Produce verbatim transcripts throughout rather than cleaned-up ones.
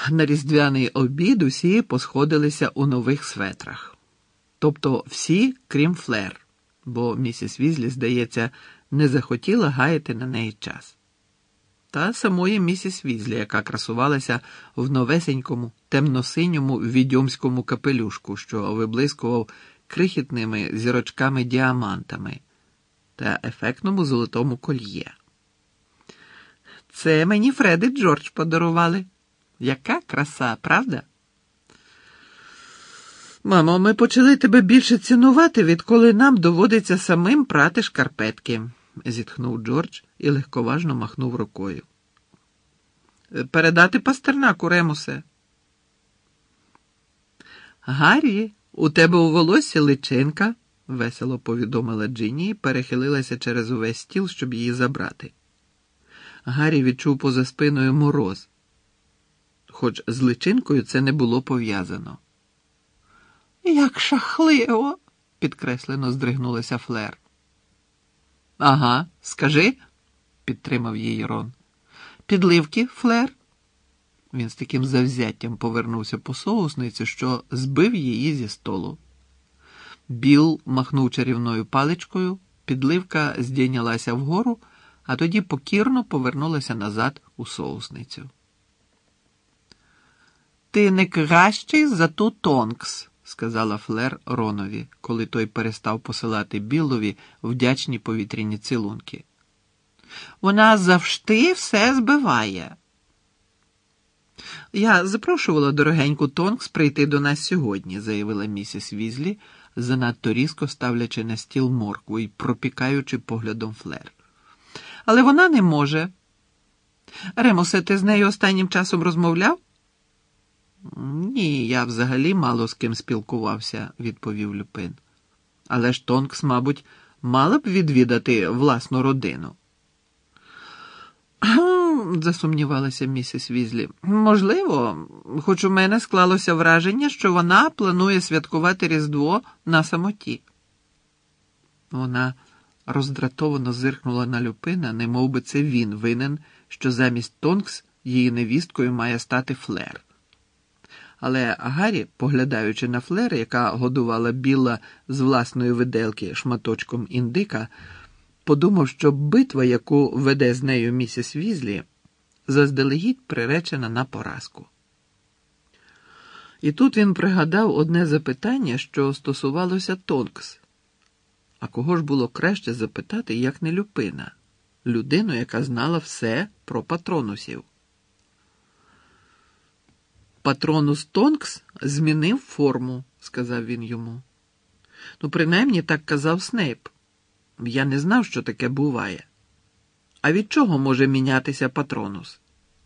На різдвяний обід усі посходилися у нових светрах. Тобто всі, крім Флер, бо місіс Візлі, здається, не захотіла гаяти на неї час. Та самої місіс Візлі, яка красувалася в новесенькому темно-синьому відьомському капелюшку, що виблискував крихітними зірочками-діамантами та ефектному золотому кольє. «Це мені Фред і Джордж подарували. Яка краса, правда?» «Мамо, ми почали тебе більше цінувати, відколи нам доводиться самим прати шкарпетки», – зітхнув Джордж і легковажно махнув рукою. «Передати Пастернаку, Ремусе». «Гаррі, у тебе у волоссі личинка», – весело повідомила Джинні і перехилилася через увесь стіл, щоб її забрати. Гаррі відчув поза спиною мороз, хоч з личинкою це не було пов'язано. «Як шахливо!» – підкреслено здригнулася Флер. «Ага, скажи», – підтримав її Рон. «Підливки, Флер?» Він з таким завзяттям повернувся по соусниці, що збив її зі столу. Біл махнув чарівною паличкою, підливка здійнялася вгору, а тоді покірно повернулася назад у соусницю. «Ти не кращий за ту Тонкс», – сказала Флер Ронові, коли той перестав посилати Біллові вдячні повітряні цілунки. «Вона завжди все збиває». «Я запрошувала дорогеньку Тонкс прийти до нас сьогодні», – заявила місіс Візлі, занадто різко ставлячи на стіл моркву і пропікаючи поглядом Флер. «Але вона не може. Ремусе, ти з нею останнім часом розмовляв?» «Ні, я взагалі мало з ким спілкувався», – відповів Люпин. «Але ж Тонкс, мабуть, мала б відвідати власну родину». Засумнівалася місіс Візлі. «Можливо, хоч у мене склалося враження, що вона планує святкувати Різдво на самоті». Вона роздратовано зиркнула на Люпина, немов би це він винен, що замість Тонкс її невісткою має стати Флер. Але Гаррі, поглядаючи на Флер, яка годувала Білла з власної виделки шматочком індика, подумав, що битва, яку веде з нею місіс Візлі, заздалегідь приречена на поразку. І тут він пригадав одне запитання, що стосувалося Тонкс. А кого ж було краще запитати, як не Люпина, людину, яка знала все про патронусів? «Патронус Тонкс змінив форму», – сказав він йому. «Ну, принаймні, так казав Снейп. Я не знав, що таке буває. А від чого може мінятися патронус?»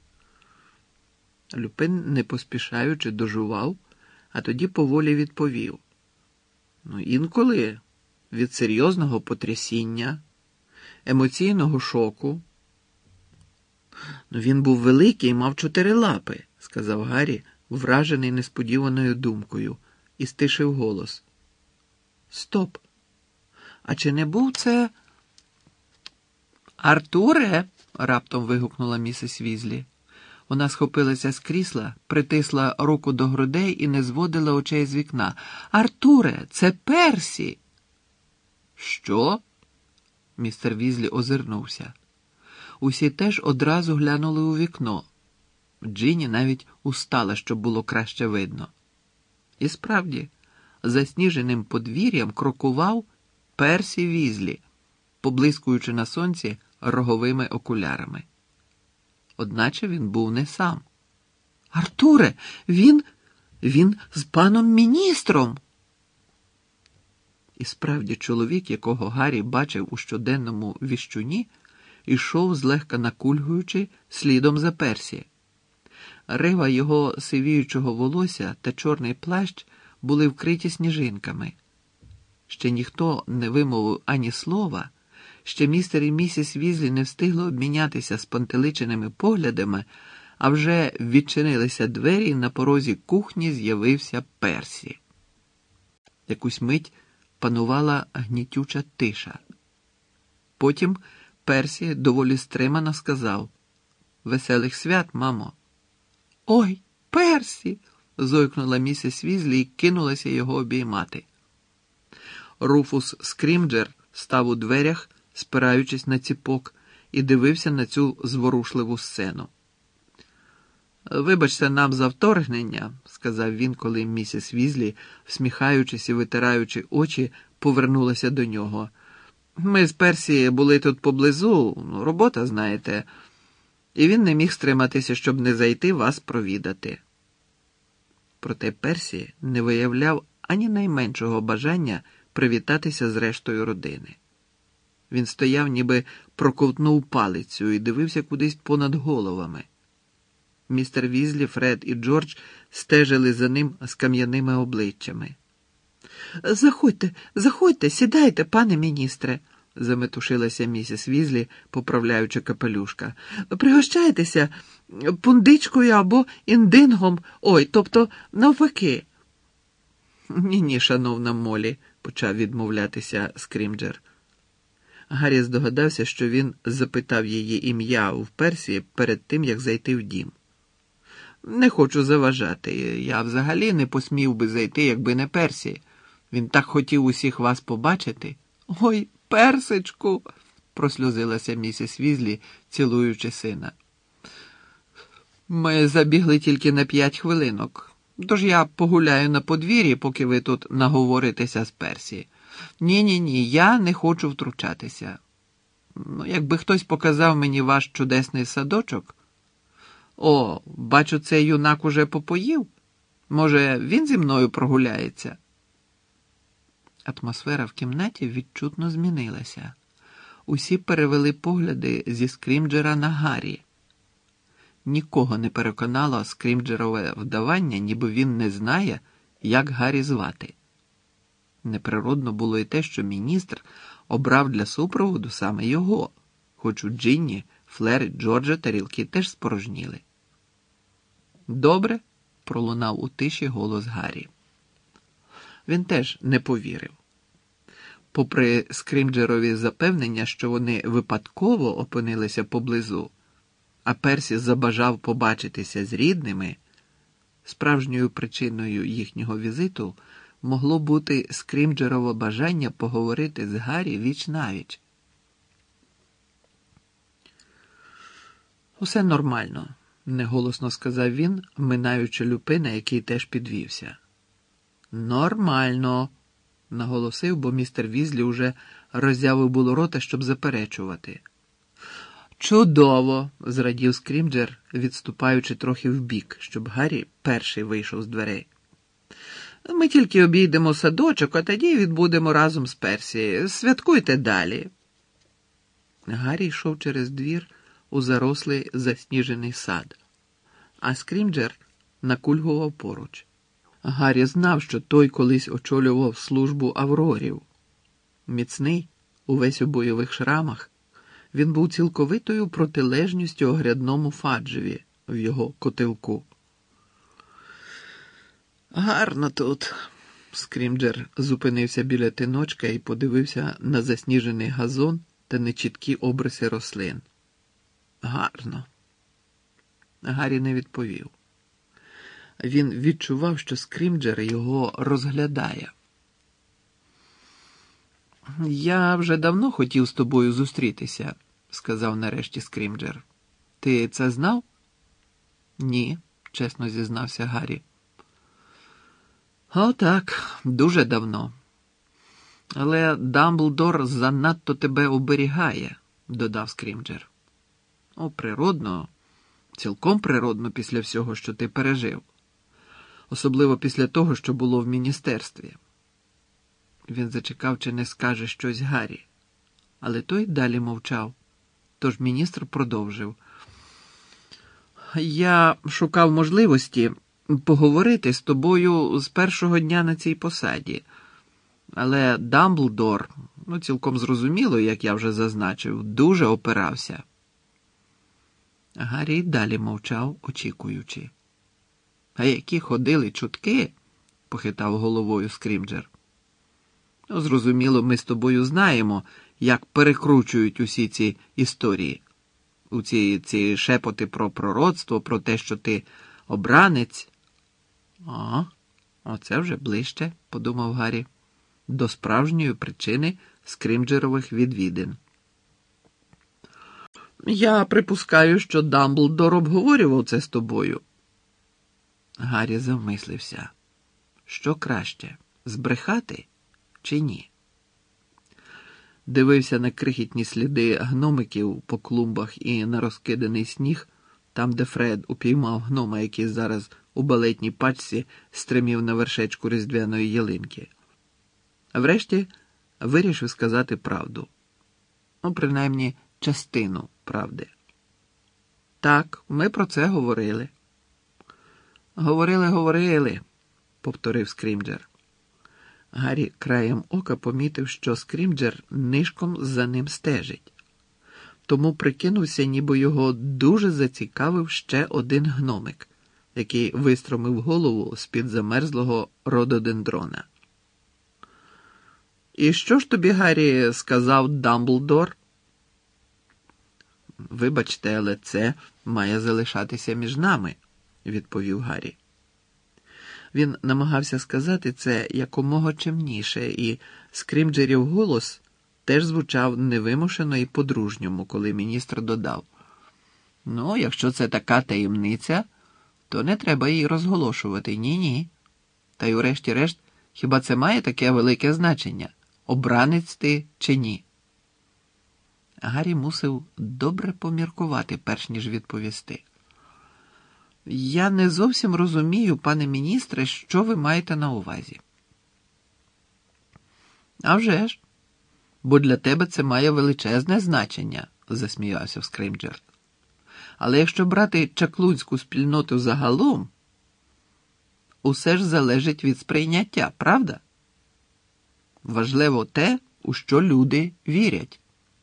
Люпин, не поспішаючи, дожував, а тоді поволі відповів. «Ну, інколи від серйозного потрясіння, емоційного шоку». «Ну, він був великий і мав чотири лапи», – сказав Гаррі, вражений несподіваною думкою, і стишив голос. «Стоп! А чи не був це...» «Артуре!» – раптом вигукнула місіс Візлі. Вона схопилася з крісла, притисла руку до грудей і не зводила очей з вікна. «Артуре, це Персі!» «Що?» – містер Візлі озирнувся. Усі теж одразу глянули у вікно. Джинні навіть устала, щоб було краще видно. І справді, засніженим подвір'ям крокував Персі Візлі, поблискуючи на сонці роговими окулярами. Одначе він був не сам. «Артуре, він... він з паном міністром!» І справді чоловік, якого Гаррі бачив у щоденному віщуні, ішов, злегка накульгуючи, слідом за Персі. Рива його сивіючого волосся та чорний плащ були вкриті сніжинками. Ще ніхто не вимовив ані слова, ще містер і місіс Візлі не встигли обмінятися спантеличеними поглядами, а вже відчинилися двері, і на порозі кухні з'явився Персі. Якусь мить панувала гнітюча тиша. Потім Персі доволі стримано сказав: «Веселих свят, мамо!» «Ой!» Персі!» – зойкнула місіс Візлі і кинулася його обіймати. Руфус Скрімджер став у дверях, спираючись на ціпок, і дивився на цю зворушливу сцену. «Вибачте нам за вторгнення», – сказав він, коли місіс Візлі, всміхаючись і витираючи очі, повернулася до нього. «Ми з Персі були тут поблизу, робота, знаєте, і він не міг стриматися, щоб не зайти вас провідати». Проте Персі не виявляв ані найменшого бажання привітатися з рештою родини. Він стояв, ніби проковтнув палицю і дивився кудись понад головами. Містер Візлі, Фред і Джордж стежили за ним з кам'яними обличчями. «Заходьте, заходьте, сідайте, пане міністре», – заметушилася місіс Візлі, поправляючи капелюшка. «Пригощайтеся пундичкою або індингом, ой, тобто навпаки». «Ні-ні, шановна Молі», – почав відмовлятися Скрімджер. Гаррі здогадався, що він запитав її ім'я в Персі перед тим, як зайти в дім. «Не хочу заважати. Я взагалі не посмів би зайти, якби не Персі. Він так хотів усіх вас побачити». «Ой, Персичку!» – просльозилася місіс Візлі, цілуючи сина. «Ми забігли тільки на п'ять хвилинок, тож я погуляю на подвір'ї, поки ви тут наговоритеся з Персі. Ні-ні-ні, я не хочу втручатися. Ну, якби хтось показав мені ваш чудесний садочок...» «О, бачу, цей юнак уже попоїв. Може, він зі мною прогуляється?» Атмосфера в кімнаті відчутно змінилася. Усі перевели погляди зі Скрімджера на Гаррі. Нікого не переконало Скрімджерове вдавання, ніби він не знає, як Гаррі звати. Неприродно було й те, що міністр обрав для супроводу саме його, хоч у Джинні, Флер і Джорджа тарілки теж спорожніли. «Добре», – пролунав у тиші голос Гаррі. Він теж не повірив. Попри Скрімджерові запевнення, що вони випадково опинилися поблизу, а Персі забажав побачитися з рідними, справжньою причиною їхнього візиту могло бути Скрімджерово бажання поговорити з Гаррі віч-навіч. «Усе нормально», – неголосно сказав він, минаючи Люпина, який теж підвівся. «Нормально», – наголосив, бо містер Візлі уже роззявив було рота, щоб заперечувати. «Чудово!» – зрадів Скрімджер, відступаючи трохи вбік, щоб Гаррі перший вийшов з дверей. «Ми тільки обійдемо садочок, а тоді відбудемо разом з Персі. Святкуйте далі». Гаррі йшов через двір у зарослий засніжений сад, а Скрімджер накульгував поруч. Гаррі знав, що той колись очолював службу Аврорів. Міцний, увесь у бойових шрамах, він був цілковитою протилежністю огрядному Фаджеві в його котелку. «Гарно тут», – Скрімджер зупинився біля тиночка і подивився на засніжений газон та нечіткі обриси рослин. «Гарно». Гаррі не відповів. Він відчував, що Скрімджер його розглядає. «Я вже давно хотів з тобою зустрітися», – сказав нарешті Скрімджер. «Ти це знав?» «Ні», – чесно зізнався Гаррі. «О, так, дуже давно. Але Дамблдор занадто тебе оберігає», – додав Скрімджер. «О, природно, цілком природно після всього, що ти пережив. Особливо після того, що було в міністерстві». Він зачекав, чи не скаже щось Гаррі. Але той далі мовчав. Тож міністр продовжив. «Я шукав можливості поговорити з тобою з першого дня на цій посаді. Але Дамблдор, ну цілком зрозуміло, як я вже зазначив, дуже опирався». Гаррі далі мовчав, очікуючи. «А які ходили чутки?» – похитав головою Скрімджер. «Ну, зрозуміло, ми з тобою знаємо, як перекручують усі ці історії. У ці, ці шепоти про пророцтво, про те, що ти Обранець. А, оце вже ближче, подумав Гаррі, до справжньої причини Скрімджерових відвідин. Я припускаю, що Дамблдор обговорював це з тобою. Гаррі замислився. Що краще, збрехати чи ні? Дивився на крихітні сліди гномиків по клумбах і на розкиданий сніг, там, де Фред упіймав гнома, який зараз у балетній пачці стримів на вершечку різдвяної ялинки. А врешті вирішив сказати правду. Ну, принаймні, частину правди. Так, ми про це говорили. Говорили, говорили, повторив Скрімджер. Гаррі краєм ока помітив, що Скрімджер нишком за ним стежить. Тому прикинувся, ніби його дуже зацікавив ще один гномик, який вистромив голову з-під замерзлого рододендрона. «І що ж тобі, Гаррі, сказав Дамблдор?» «Вибачте, але це має залишатися між нами», – відповів Гаррі. Він намагався сказати це якомога чемніше, і Скрімджерів голос теж звучав невимушено і по-дружньому, коли міністр додав: «Ну, якщо це така таємниця, то не треба її розголошувати, ні-ні. Та й урешті-решт, хіба це має таке велике значення? Обранець ти чи ні?» Гаррі мусив добре поміркувати, перш ніж відповісти. «Я не зовсім розумію, пане міністре, що ви маєте на увазі». «А вже ж, бо для тебе це має величезне значення», – засміявся Скрімджер. «Але якщо брати чаклунську спільноту загалом, усе ж залежить від сприйняття, правда? Важливо те, у що люди вірять».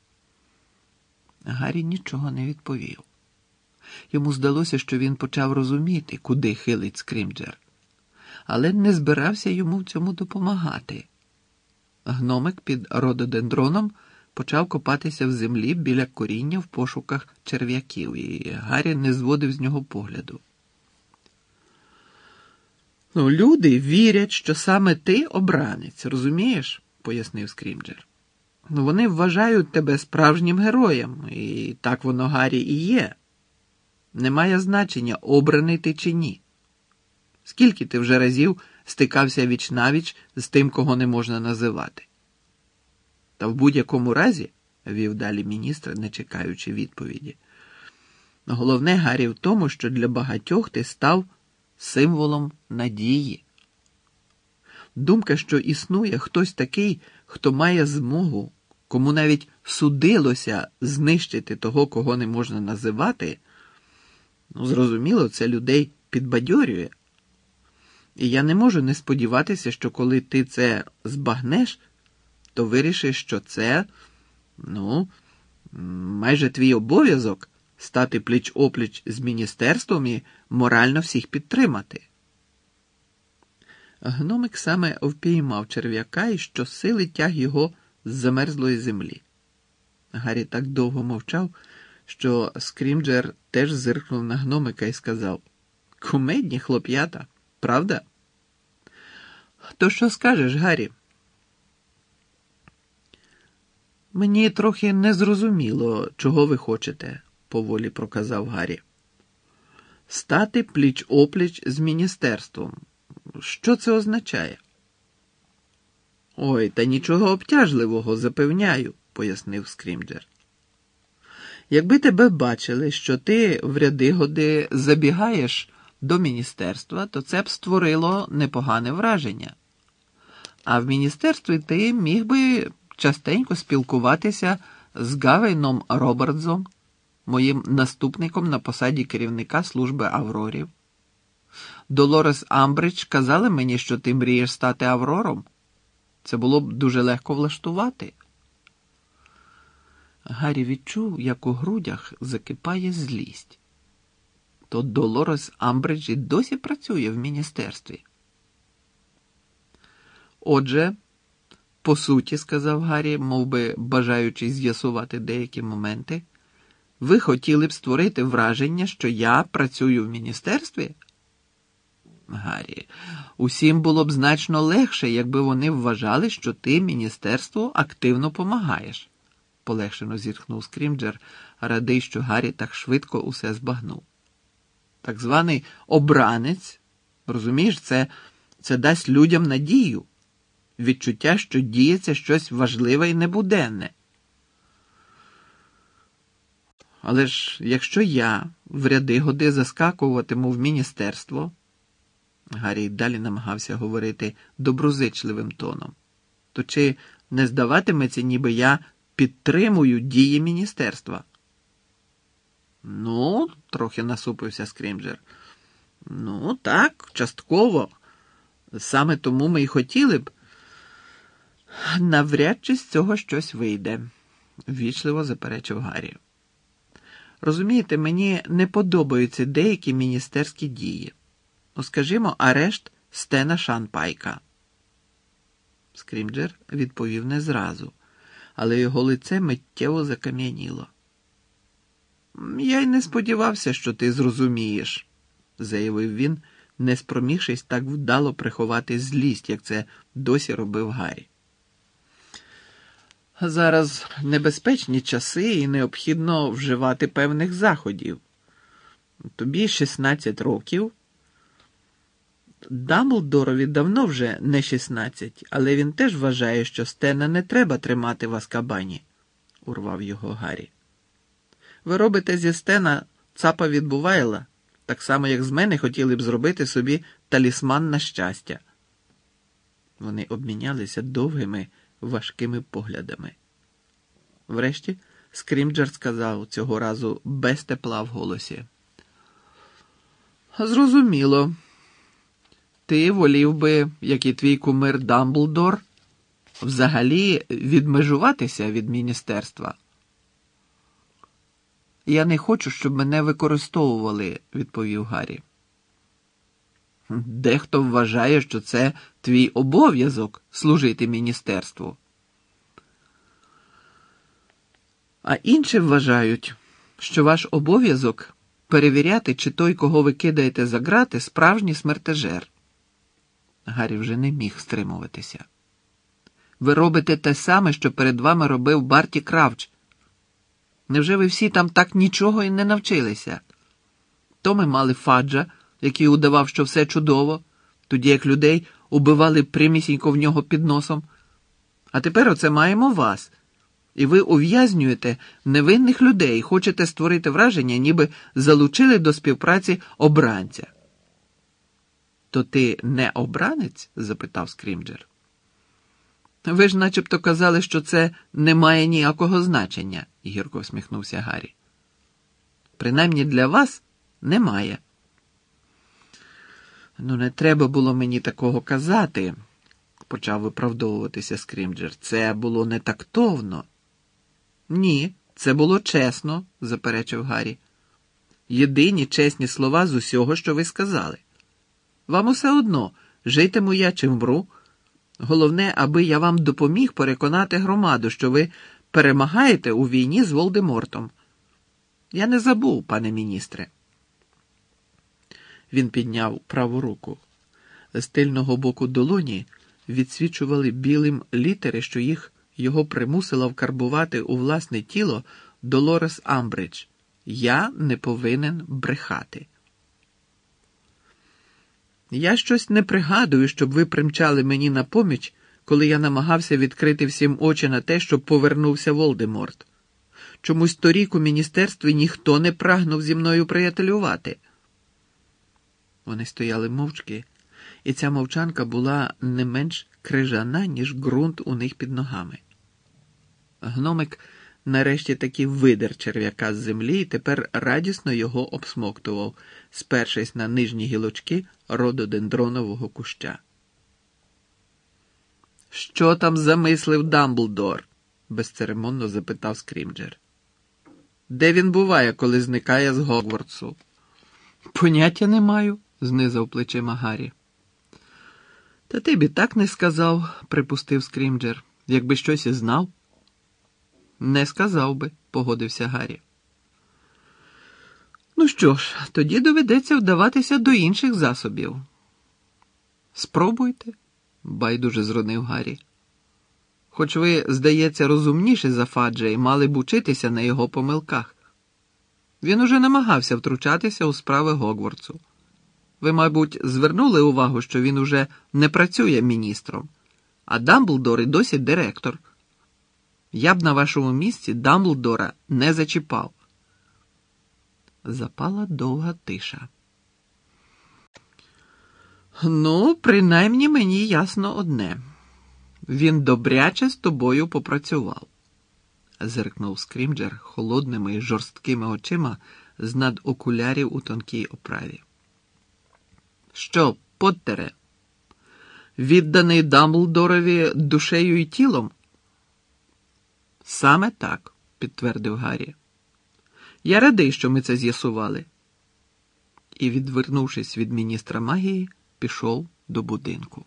Гаррі нічого не відповів. Йому здалося, що він почав розуміти, куди хилить Скрімджер, але не збирався йому в цьому допомагати. Гномик під рододендроном почав копатися в землі біля коріння в пошуках черв'яків, і Гаррі не зводив з нього погляду. «Ну, люди вірять, що саме ти обранець, розумієш?» – пояснив Скрімджер. «Ну, вони вважають тебе справжнім героєм, і так воно, Гаррі, і є. Немає значення, обраний ти чи ні. Скільки ти вже разів стикався віч-навіч з тим, кого не можна називати? Та в будь-якому разі, – вів далі міністр, не чекаючи відповіді, – головне, Гаррі, в тому, що для багатьох ти став символом надії. Думка, що існує хтось такий, хто має змогу, кому навіть судилося знищити того, кого не можна називати, ну, зрозуміло, це людей підбадьорює. І я не можу не сподіватися, що коли ти це збагнеш, то вирішиш, що це, ну, майже твій обов'язок стати пліч-опліч з міністерством і морально всіх підтримати». Гномик саме впіймав черв'яка і щосили тяг його з замерзлої землі. Гаррі так довго мовчав, що Скрімджер теж зиркнув на гномика і сказав: «Кумедні хлоп'ята, правда?» «То що скажеш, Гаррі?» «Мені трохи незрозуміло, чого ви хочете», – поволі проказав Гаррі. «Стати пліч-опліч з міністерством. Що це означає?» «Ой, та нічого обтяжливого, запевняю», – пояснив Скрімджер. «Якби тебе бачили, що ти в ряди-годи забігаєш до міністерства, то це б створило непогане враження. А в міністерстві ти міг би частенько спілкуватися з Гавейном Робертсом, моїм наступником на посаді керівника служби Аврорів. Долорес Амбридж казала мені, що ти мрієш стати Аврором. Це було б дуже легко влаштувати». Гаррі відчув, як у грудях закипає злість. То Долорес Амбридж і досі працює в міністерстві. «Отже, по суті, – сказав Гаррі, мов би бажаючи з'ясувати деякі моменти, – ви хотіли б створити враження, що я працюю в міністерстві? Гаррі, усім було б значно легше, якби вони вважали, що ти міністерству активно помагаєш. Полегшено зітхнув Скрімджер, радий, що Гаррі так швидко усе збагнув. Так званий обранець, розумієш, це, це дасть людям надію, відчуття, що діється щось важливе і небуденне. Але ж якщо я в ряди годи заскакуватиму в міністерство, Гаррі й далі намагався говорити доброзичливим тоном, то чи не здаватиметься, ніби я підтримую дії міністерства? Ну, трохи насупився Скрімджер. Ну, так, частково. Саме тому ми й хотіли б. Навряд чи з цього щось вийде, ввічливо заперечив Гаррі. Розумієте, мені не подобаються деякі міністерські дії. Ну, скажімо, арешт Стена Шанпайка. Скрімджер відповів не зразу, але його лице миттєво закам'яніло. Я й не сподівався, що ти зрозумієш, заявив він, не спромігшись так вдало приховати злість, як це досі робив Гаррі. Зараз небезпечні часи і необхідно вживати певних заходів. Тобі шістнадцять років. Дамблдорові давно вже не шістнадцять, але він теж вважає, що Стена не треба тримати в Азкабані, урвав його Гаррі. Ви робите зі Стена цапа від Бувайла, так само, як з мене хотіли б зробити собі талісман на щастя. Вони обмінялися довгими, важкими поглядами. Врешті Скрімджер сказав цього разу без тепла в голосі. Зрозуміло. Ти волів би, як і твій кумир Дамблдор, взагалі відмежуватися від міністерства? Я не хочу, щоб мене використовували, відповів Гаррі. Дехто вважає, що це твій обов'язок служити міністерству. А інші вважають, що ваш обов'язок перевіряти, чи той, кого ви кидаєте за грати, справжній смертежер. Гаррі вже не міг стримуватися. Ви робите те саме, що перед вами робив Барті Кравч. Невже ви всі там так нічого і не навчилися? То ми мали Фаджа, який удавав, що все чудово, тоді як людей убивали прямісінько в нього під носом. А тепер оце маємо вас. І ви ув'язнюєте невинних людей, хочете створити враження, ніби залучили до співпраці обранця. То ти не обранець? Запитав Скрімджер. Ви ж начебто казали, що це не має ніякого значення, гірко всміхнувся Гаррі. Принаймні для вас немає. Ну, не треба було мені такого казати, почав виправдовуватися Скрімджер. Це було не тактовно. Ні, це було чесно, заперечив Гаррі. Єдині чесні слова з усього, що ви сказали. Вам усе одно, житиму я чи вмру. Головне, аби я вам допоміг переконати громаду, що ви перемагаєте у війні з Волдемортом. Я не забув, пане міністре. Він підняв праву руку. З тильного боку долоні відсвічували білим літери, що їх його примусила вкарбувати у власне тіло Долорес Амбридж. Я не повинен брехати. Я щось не пригадую, щоб ви примчали мені на поміч, коли я намагався відкрити всім очі на те, щоб повернувся Волдеморт. Чомусь торік у міністерстві ніхто не прагнув зі мною приятелювати. Вони стояли мовчки, і ця мовчанка була не менш крижана, ніж ґрунт у них під ногами. Гномик нарешті таки видер черв'яка з землі і тепер радісно його обсмоктував, спершись на нижні гілочки рододендронового куща. «Що там замислив Дамблдор?» – безцеремонно запитав Скрімджер. «Де він буває, коли зникає з Гогвартсу?» «Поняття не маю», – знизав плечима Гаррі. «Та ти б і так не сказав», – припустив Скрімджер, – «якби щось і знав». «Не сказав би», – погодився Гаррі. «Ну що ж, тоді доведеться вдаватися до інших засобів. Спробуйте, байдуже зронив Гаррі. Хоч ви, здається, розумніші за Фаджа і мали б учитися на його помилках. Він уже намагався втручатися у справи Гогвартсу. Ви, мабуть, звернули увагу, що він уже не працює міністром, а Дамблдор і досі директор. Я б на вашому місці Дамблдора не зачіпав. Запала довга тиша. Ну, принаймні мені ясно одне. Він добряче з тобою попрацював, зиркнув Скрімджер холодними і жорсткими очима з-над окулярів у тонкій оправі. Що, Поттере, відданий Дамблдорові душею і тілом? Саме так, підтвердив Гаррі. Я радий, що ми це з'ясували. І, відвернувшись від міністра магії, пішов до будинку.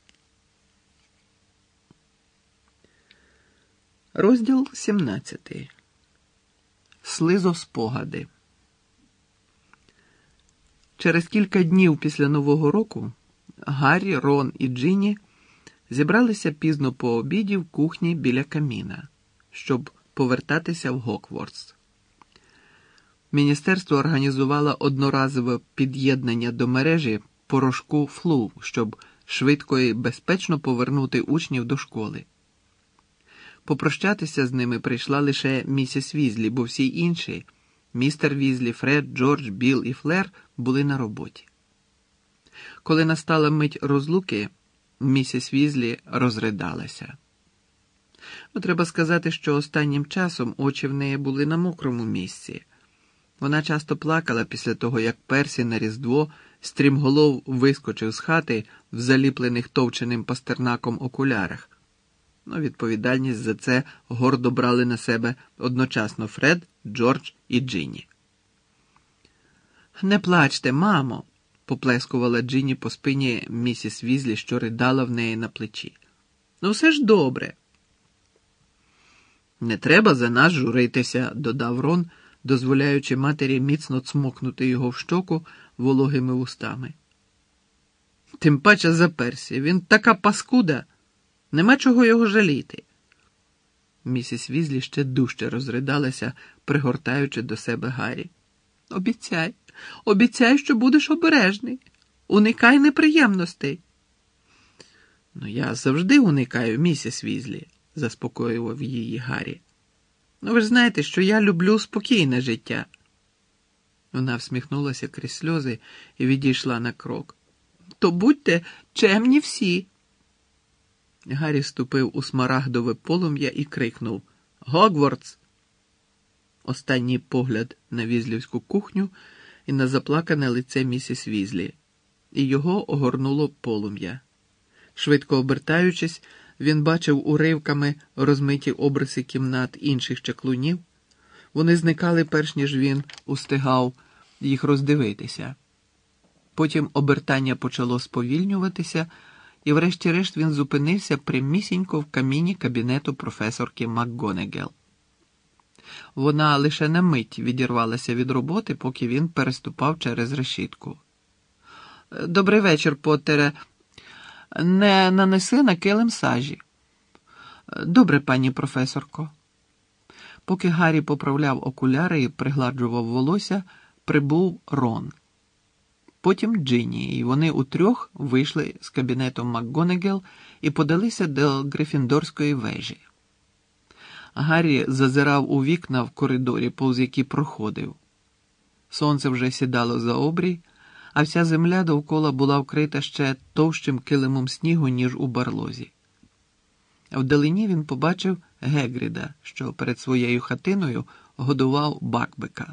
Розділ сімнадцятий. Слизоспогади. Через кілька днів після Нового року Гаррі, Рон і Джинні зібралися пізно по обіді в кухні біля каміна, щоб повертатися в Гоквортс. Міністерство організувало одноразове під'єднання до мережі порошку флу, щоб швидко і безпечно повернути учнів до школи. Попрощатися з ними прийшла лише місіс Візлі, бо всі інші – містер Візлі, Фред, Джордж, Білл і Флер – були на роботі. Коли настала мить розлуки, місіс Візлі розридалася. Ну, треба сказати, що останнім часом очі в неї були на мокрому місці. Вона часто плакала після того, як Персі на Різдво стрімголов вискочив з хати в заліплених товченим пастернаком окулярах. Ну, відповідальність за це гордо брали на себе одночасно Фред, Джордж і Джинні. «Не плачте, мамо!» – поплескувала Джинні по спині місіс Візлі, що ридала в неї на плечі. «Ну все ж добре!» «Не треба за нас журитися», – додав Рон, дозволяючи матері міцно цмокнути його в щоку вологими вустами. «Тим паче за Персі, він така паскуда, нема чого його жаліти». Місіс Візлі ще дужче розридалася, пригортаючи до себе Гаррі. «Обіцяй, обіцяй, що будеш обережний. Уникай неприємностей». «Ну, я завжди уникаю, місіс Візлі», – заспокоював її Гаррі. «Ну, ви ж знаєте, що я люблю спокійне життя». Вона всміхнулася крізь сльози і відійшла на крок. «То будьте чемні всі». Гаррі ступив у смарагдове полум'я і крикнув «Гогвартс!». Останній погляд на візлівську кухню і на заплакане лице місіс Візлі, і його огорнуло полум'я. Швидко обертаючись, він бачив уривками розмиті обриси кімнат інших чаклунів. Вони зникали, перш ніж він устигав їх роздивитися. Потім обертання почало сповільнюватися, і врешті-решт він зупинився прямісінько в каміні кабінету професорки МакГонегел. Вона лише на мить відірвалася від роботи, поки він переступав через решітку. «Добрий вечір, Поттере. Не нанеси на килим сажі». «Добре, пані професорко». Поки Гаррі поправляв окуляри і пригладжував волосся, прибув Рон. Потім Джинні, і вони утрьох вийшли з кабінету МакГонегел і подалися до Грифіндорської вежі. Гаррі зазирав у вікна в коридорі, повз які проходив. Сонце вже сідало за обрій, а вся земля довкола була вкрита ще товщим килимом снігу, ніж у барлозі. Вдалині він побачив Гегріда, що перед своєю хатиною годував Бакбека.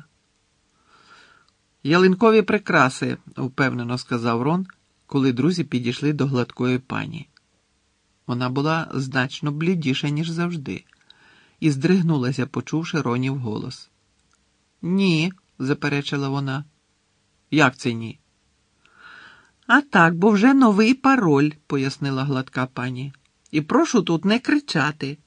«Ялинкові прикраси», – впевнено сказав Рон, коли друзі підійшли до гладкої пані. Вона була значно блідіша, ніж завжди, і здригнулася, почувши Ронів голос. «Ні», – заперечила вона. «Як це ні?» «А так, бо вже новий пароль», – пояснила гладка пані. «І прошу тут не кричати».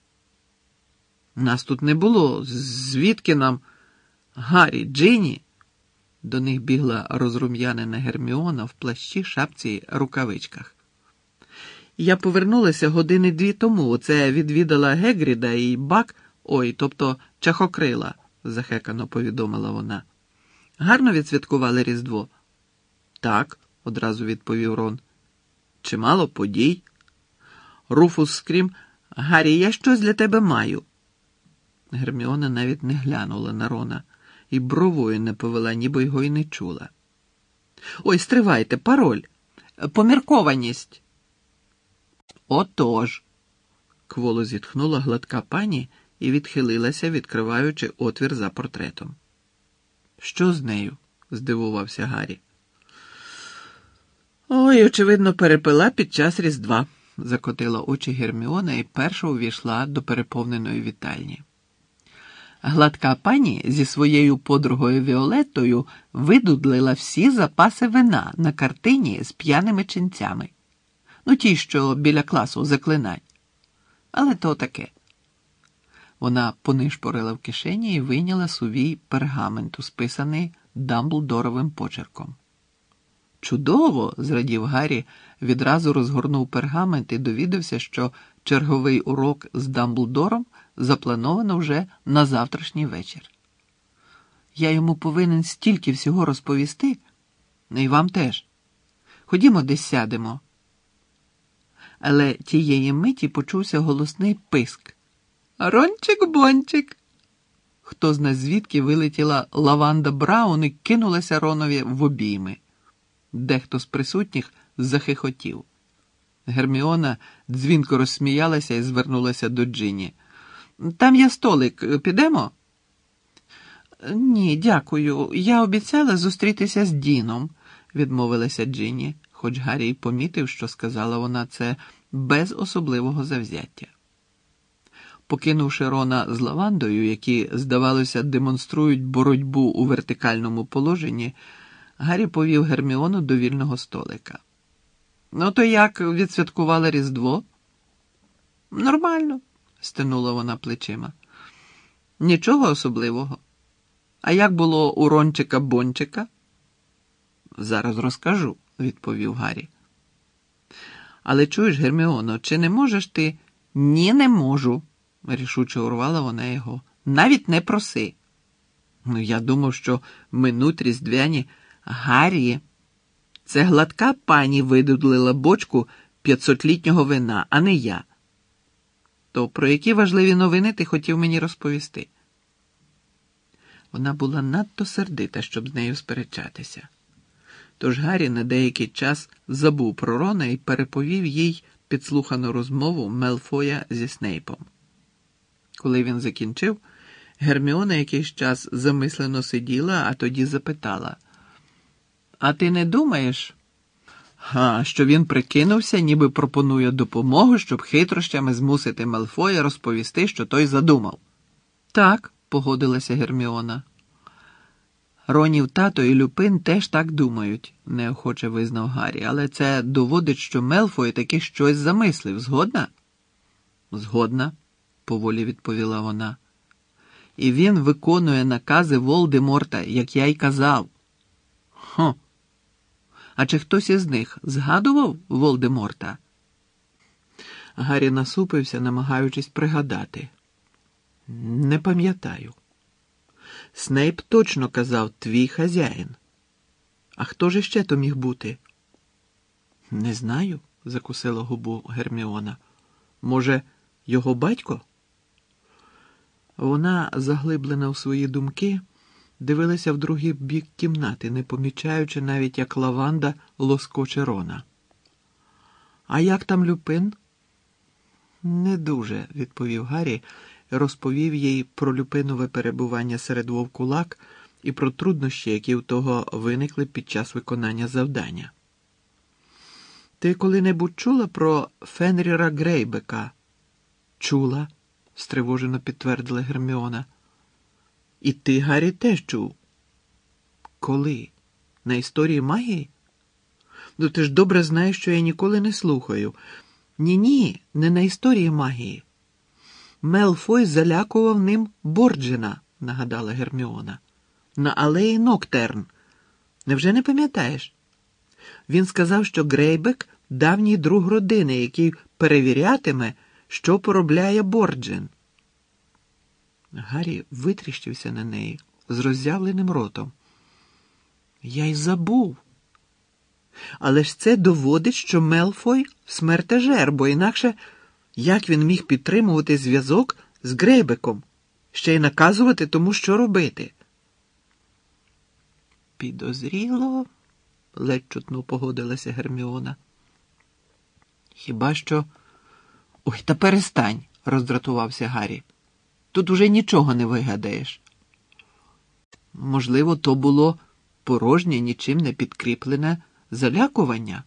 «Нас тут не було. Звідки нам?» «Гаррі, Джинні?» До них бігла розрум'янена Герміона в плащі, шапці й рукавичках. Я повернулася години дві тому. Це відвідала Гегріда і Бак, ой, тобто Чахокрила, захекано повідомила вона. Гарно відсвяткували Різдво? Так, одразу відповів Рон. Чимало подій. Руфус Скрім, Гаррі, я щось для тебе маю. Герміона навіть не глянула на Рона і бровою не повела, ніби його й не чула. Ой, стривайте, пароль. Поміркованість. Отож. Кволо зітхнула гладка пані і відхилилася, відкриваючи отвір за портретом. Що з нею? Здивувався Гаррі. Ой, очевидно, перепила під час Різдва, закотила очі Герміона і перша увійшла до переповненої вітальні. Гладка пані зі своєю подругою Віолеттою видудлила всі запаси вина на картині з п'яними ченцями. Ну, ті, що біля класу заклинань. Але то таке. Вона понишпорила в кишені і вийняла сувій пергаменту, списаний Дамблдоровим почерком. Чудово, зрадів Гаррі, відразу розгорнув пергамент і довідався, що черговий урок з Дамблдором заплановано вже на завтрашній вечір. Я йому повинен стільки всього розповісти, і вам теж. Ходімо десь сядемо. Але тієї миті почувся голосний писк. Рончик-бончик! Хто зна звідки вилетіла Лаванда Браун і кинулася Ронові в обійми. Дехто з присутніх захихотів. Герміона дзвінко розсміялася і звернулася до Джинні. «Там є столик. Підемо?» «Ні, дякую. Я обіцяла зустрітися з Діном», – відмовилася Джинні, хоч Гаррі й помітив, що сказала вона це без особливого завзяття. Покинувши Рона з Лавандою, які, здавалося, демонструють боротьбу у вертикальному положенні, Гаррі повів Герміону до вільного столика. «Ну то як відсвяткували Різдво?» «Нормально», – стинула вона плечима. «Нічого особливого. А як було у Рончика-бончика?» «Зараз розкажу», – відповів Гаррі. «Але чуєш, Герміоно, чи не можеш ти?» «Ні, не можу», – рішуче урвала вона його. «Навіть не проси». «Ну, я думав, що минуть різдвяні...» «Гаррі, це гладка пані видудлила бочку п'ятсотлітнього вина, а не я. То про які важливі новини ти хотів мені розповісти?» Вона була надто сердита, щоб з нею сперечатися. Тож Гаррі на деякий час забув про Рона і переповів їй підслухану розмову Мелфоя зі Снейпом. Коли він закінчив, Герміона якийсь час замислено сиділа, а тоді запитала: «А ти не думаєш, а, що він прикинувся, ніби пропонує допомогу, щоб хитрощами змусити Мелфоя розповісти, що той задумав?» «Так», – погодилася Герміона. «Ронів тато і Люпин теж так думають», – неохоче визнав Гаррі, «але це доводить, що Мелфой таки щось замислив. Згодна?» «Згодна», – поволі відповіла вона. «І він виконує накази Волдеморта, як я й казав». «Хм. А чи хтось із них згадував Волдеморта?» Гаррі насупився, намагаючись пригадати. «Не пам'ятаю. Снейп точно казав «твій хазяїн». А хто ж іще то міг бути?» «Не знаю», – закусила губу Герміона. «Може, його батько?» Вона, заглиблена в свої думки, дивилася в другий бік кімнати, не помічаючи навіть, як Лаванда лоскоче Рона. «А як там Люпин?» «Не дуже», – відповів Гаррі, розповів їй про Люпинове перебування серед вовкулак і про труднощі, які в того виникли під час виконання завдання. «Ти коли-небудь чула про Фенріра Грейбека?» «Чула», – стривожено підтвердила Герміона. «І ти, Гаррі, теж чув?» «Коли? На історії магії?» «Ну ти ж добре знаєш, що я ніколи не слухаю». «Ні-ні, не на історії магії. Мелфой залякував ним Борджина», – нагадала Герміона. «На алеї Ноктерн. Невже не пам'ятаєш? Він сказав, що Грейбек давній друг родини, який перевірятиме, що поробляє Борджин. Гаррі витріщився на неї з роззявленим ротом. Я й забув. Але ж це доводить, що Мелфой смертежер, бо інакше як він міг підтримувати зв'язок з Грейбеком, ще й наказувати тому, що робити? Підозріло, ледь чутно погодилася Герміона. Хіба що... Ой, та перестань, роздратувався Гаррі. Тут уже нічого не вигадаєш. Можливо, то було порожнє, нічим не підкріплене залякування.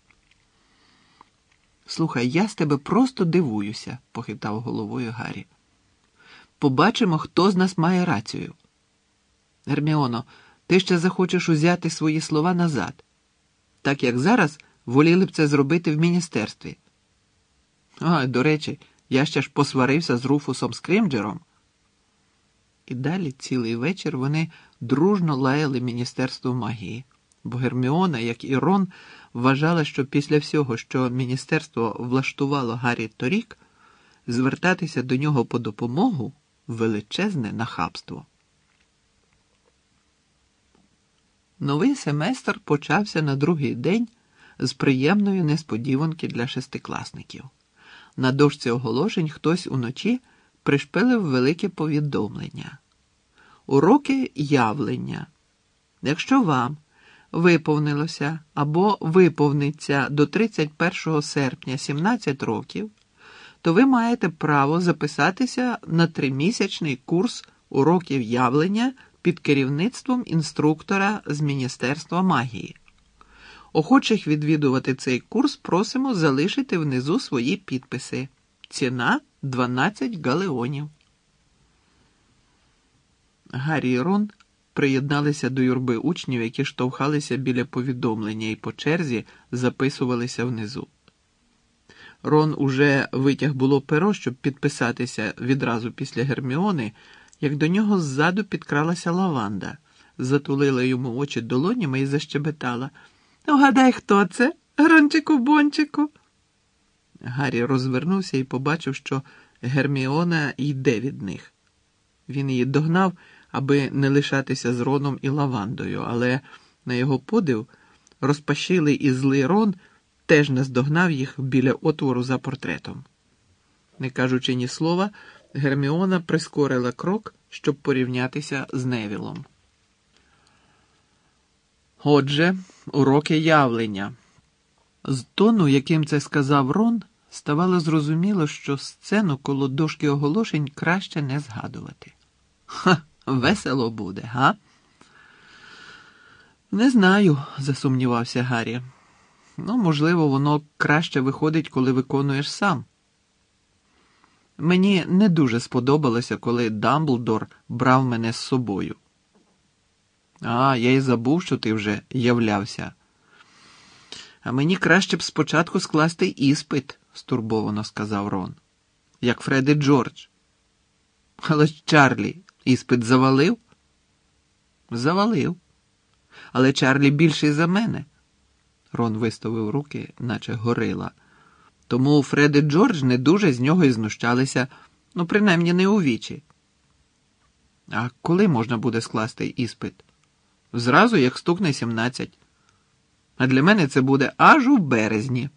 Слухай, я з тебе просто дивуюся, похитав головою Гаррі. Побачимо, хто з нас має рацію. Герміоно, ти ще захочеш узяти свої слова назад. Так як зараз воліли б це зробити в міністерстві. А, до речі, я ще ж посварився з Руфусом Скримджером. І далі цілий вечір вони дружно лаяли Міністерство магії, бо Герміона, як і Рон, вважала, що після всього, що міністерство влаштувало Гаррі торік, звертатися до нього по допомогу – величезне нахабство. Новий семестр почався на другий день з приємної несподіванки для шестикласників. На дошці оголошень хтось уночі пришпилив велике повідомлення. Уроки явлення. Якщо вам виповнилося або виповниться до тридцять першого серпня сімнадцять років, то ви маєте право записатися на тримісячний курс уроків явлення під керівництвом інструктора з Міністерства магії. Охочих відвідувати цей курс просимо залишити внизу свої підписи. Ціна – дванадцять галеонів. Гаррі і Рон приєдналися до юрби учнів, які штовхалися біля повідомлення і по черзі записувалися внизу. Рон уже витяг було перо, щоб підписатися відразу після Герміони, як до нього ззаду підкралася Лаванда, затулила йому очі долонями і защебетала. «Угадай, хто це, Грончику-бончику?» Гаррі розвернувся і побачив, що Герміона йде від них. Він її догнав, аби не лишатися з Роном і Лавандою, але на його подив розпашілий і злий Рон теж наздогнав їх біля отвору за портретом. Не кажучи ні слова, Герміона прискорила крок, щоб порівнятися з Невілом. Отже, уроки явлення. З тону, яким це сказав Рон, ставало зрозуміло, що сцену коло дошки оголошень краще не згадувати. Ха, весело буде, га? Не знаю, засумнівався Гаррі. Ну, можливо, воно краще виходить, коли виконуєш сам. Мені не дуже сподобалося, коли Дамблдор брав мене з собою. А, я й забув, що ти вже являвся. А мені краще б спочатку скласти іспит, стурбовано сказав Рон. Як Фред і Джордж. Але ж Чарлі іспит завалив? Завалив. Але Чарлі більший за мене. Рон виставив руки, наче горила. Тому Фред і Джордж не дуже з нього і знущалися, ну, принаймні не у вічі. А коли можна буде скласти іспит? Зразу, як стукне сімнадцять. А для мене це буде аж у березні.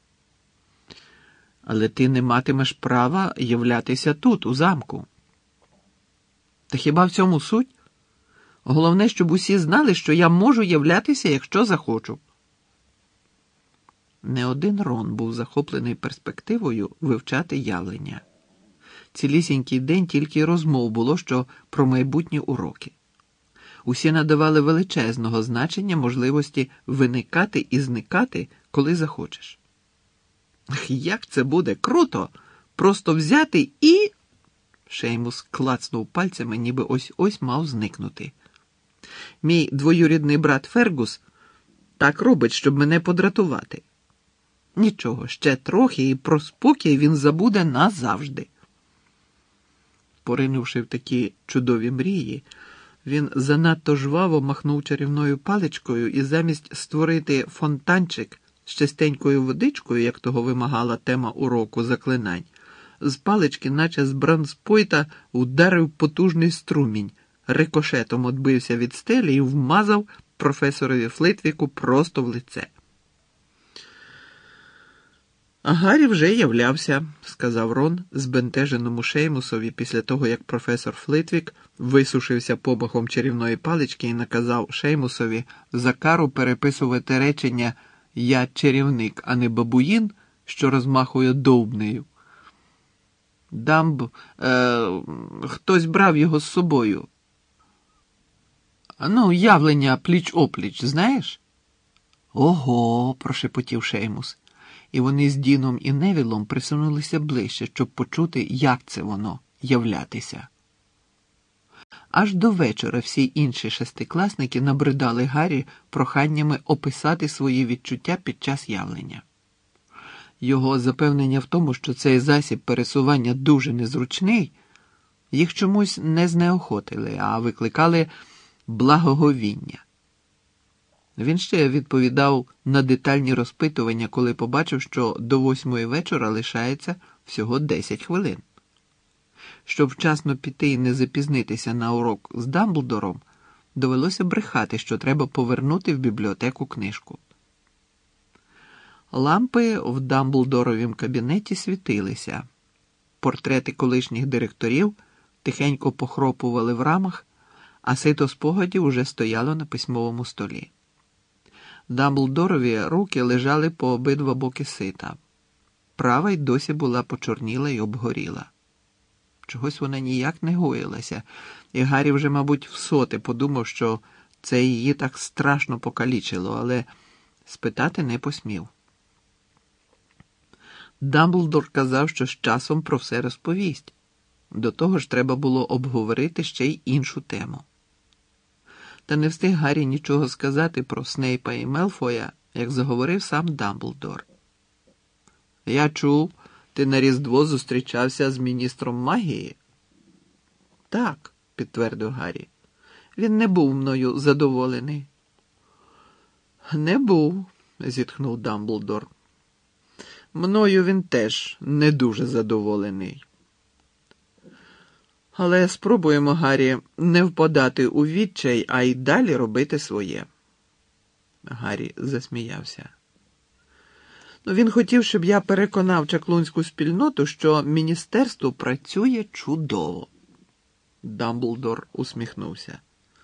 Але ти не матимеш права являтися тут, у замку. Та хіба в цьому суть? Головне, щоб усі знали, що я можу являтися, якщо захочу. Не один Рон був захоплений перспективою вивчати явлення. Цілісінький день тільки розмов було, що про майбутні уроки. Усі надавали величезного значення можливості виникати і зникати, коли захочеш. Як це буде круто! Просто взяти і... Шеймус клацнув пальцями, ніби ось-ось мав зникнути. Мій двоюрідний брат Фергус так робить, щоб мене подратувати. Нічого, ще трохи, і про спокій він забуде назавжди. Поринувши в такі чудові мрії, він занадто жваво махнув чарівною паличкою і замість створити фонтанчик з чистенькою водичкою, як того вимагала тема уроку заклинань, з палички, наче з бронспойта, ударив потужний струмінь, рикошетом відбився від стелі і вмазав професорові Флитвіку просто в лице. «А Гаррі вже являвся», – сказав Рон збентеженому Шеймусові після того, як професор Флитвік висушився побахом чарівної палички і наказав Шеймусові за кару переписувати речення «Я чарівник, а не бабуїн, що розмахує довбнею». Дамб... Е, хтось брав його з собою. Ну, явлення пліч-опліч, знаєш? Ого, прошепотів Шеймус. І вони з Діном і Невілом присунулися ближче, щоб почути, як це воно – являтися. Аж до вечора всі інші шестикласники набридали Гаррі проханнями описати свої відчуття під час явлення. Його запевнення в тому, що цей засіб пересування дуже незручний, їх чомусь не знеохотили, а викликали благоговіння. Він ще відповідав на детальні розпитування, коли побачив, що до восьмої вечора лишається всього десять хвилин. Щоб вчасно піти і не запізнитися на урок з Дамблдором, довелося брехати, що треба повернути в бібліотеку книжку. Лампи в Дамблдоровім кабінеті світилися. Портрети колишніх директорів тихенько похропували в рамах, а сито спогадів уже стояло на письмовому столі. Дамблдорові руки лежали по обидва боки сита. Права й досі була почорніла й обгоріла. Чогось вона ніяк не гоїлася, і Гаррі вже, мабуть, всоте подумав, що це її так страшно покалічило, але спитати не посмів. Дамблдор казав, що з часом про все розповість. До того ж треба було обговорити ще й іншу тему. Та не встиг Гаррі нічого сказати про Снейпа і Мелфоя, як заговорив сам Дамблдор. «Я чув, ти на Різдво зустрічався з міністром магії?» «Так», – підтвердив Гаррі. «Він не був мною задоволений». «Не був», – зітхнув Дамблдор. «Мною він теж не дуже задоволений. Але спробуємо, Гаррі, не впадати у відчай, а й далі робити своє». Гаррі засміявся. Ну, він хотів, щоб я переконав чаклунську спільноту, що міністерство працює чудово. Дамблдор усміхнувся.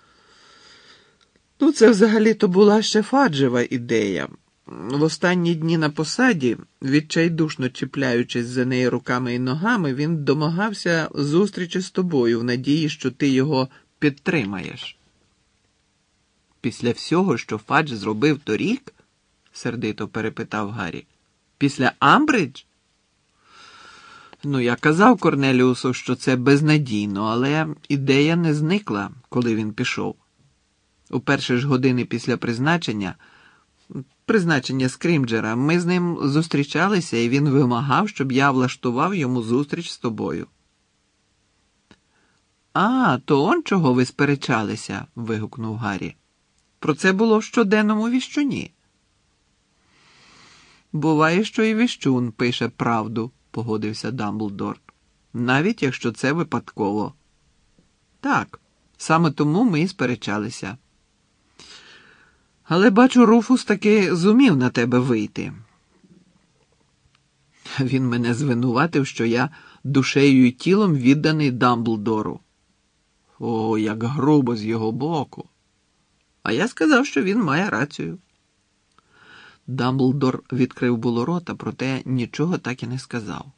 Ну, це взагалі-то була ще Фаджева ідея. В останні дні на посаді, відчайдушно чіпляючись за неї руками і ногами, він домагався зустрічі з тобою в надії, що ти його підтримаєш. «Після всього, що Фадж зробив торік?» – сердито перепитав Гаррі. «Після Амбридж?» «Ну, я казав Корнеліусу, що це безнадійно, але ідея не зникла, коли він пішов. У перші ж години після призначення, призначення Скрімджера, ми з ним зустрічалися, і він вимагав, щоб я влаштував йому зустріч з тобою». «А, то он чого ви сперечалися?» – вигукнув Гаррі. «Про це було в щоденному віщуні». «Буває, що і віщун пише правду», – погодився Дамблдор. «Навіть якщо це випадково». «Так, саме тому ми і сперечалися». «Але, бачу, Руфус таки зумів на тебе вийти». «Він мене звинуватив, що я душею і тілом відданий Дамблдору». «О, як грубо з його боку». «А я сказав, що він має рацію». Дамблдор відкрив було рота, проте нічого так і не сказав.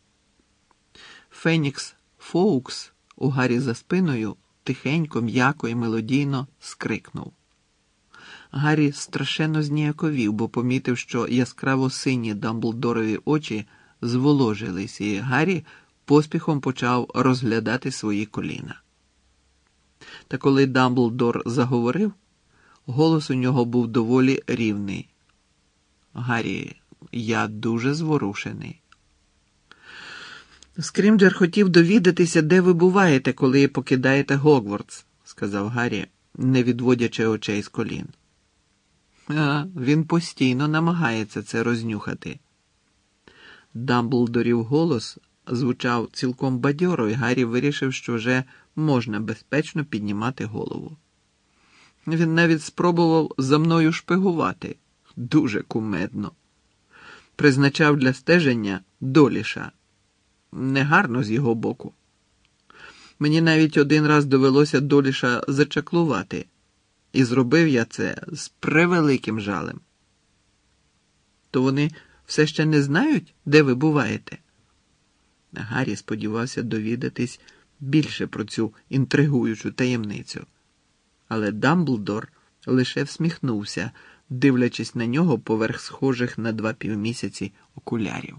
Фенікс Фоукс у Гаррі за спиною тихенько, м'яко і мелодійно скрикнув. Гаррі страшенно зніяковів, бо помітив, що яскраво-сині Дамблдорові очі зволожились, і Гаррі поспіхом почав розглядати свої коліна. Та коли Дамблдор заговорив, голос у нього був доволі рівний. «Гаррі, я дуже зворушений». «Скрімджер хотів довідатися, де ви буваєте, коли покидаєте Гогвартс», – сказав Гаррі, не відводячи очей з колін. А, він постійно намагається це рознюхати. Дамблдорів голос звучав цілком бадьоро, і Гаррі вирішив, що вже можна безпечно піднімати голову. Він навіть спробував за мною шпигувати. Дуже кумедно. Призначав для стеження Доліша. Негарно з його боку. Мені навіть один раз довелося Доліша зачаклувати. І зробив я це з превеликим жалем. То вони все ще не знають, де ви буваєте? Гаррі сподівався довідатись більше про цю інтригуючу таємницю. Але Дамблдор лише всміхнувся, дивлячись на нього поверх схожих на два півмісяці окулярів.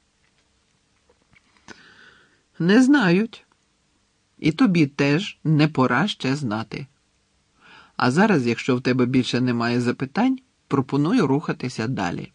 Не знають. І тобі теж не пора ще знати. А зараз, якщо в тебе більше немає запитань, пропоную рухатися далі.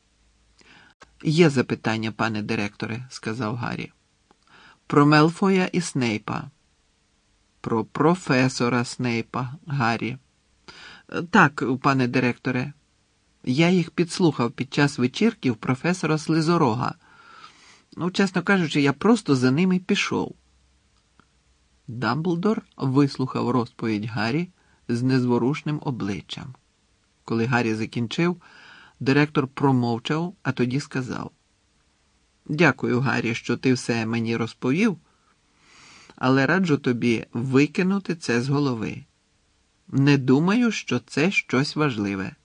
Є запитання, пане директоре, сказав Гаррі. Про Мелфоя і Снейпа. Про професора Снейпа, Гаррі. Так, пане директоре. Я їх підслухав під час вечірків професора Слизорога. Ну, чесно кажучи, я просто за ними пішов. Дамблдор вислухав розповідь Гаррі з незворушним обличчям. Коли Гаррі закінчив, директор промовчав, а тоді сказав: «Дякую, Гаррі, що ти все мені розповів, але раджу тобі викинути це з голови. Не думаю, що це щось важливе».